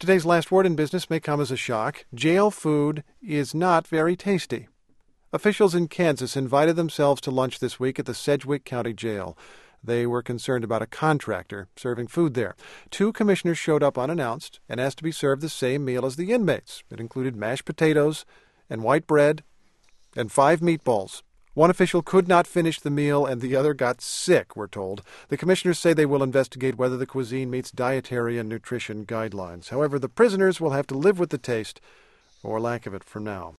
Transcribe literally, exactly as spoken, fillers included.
Today's last word in business may come as a shock. Jail food is not very tasty. Officials in Kansas invited themselves to lunch this week at the Sedgwick County Jail. They were concerned about a contractor serving food there. Two commissioners showed up unannounced and asked to be served the same meal as the inmates. It included mashed potatoes and white bread and five meatballs. One official could not finish the meal and the other got sick, we're told. The commissioners say they will investigate whether the cuisine meets dietary and nutrition guidelines. However, the prisoners will have to live with the taste or lack of it for now.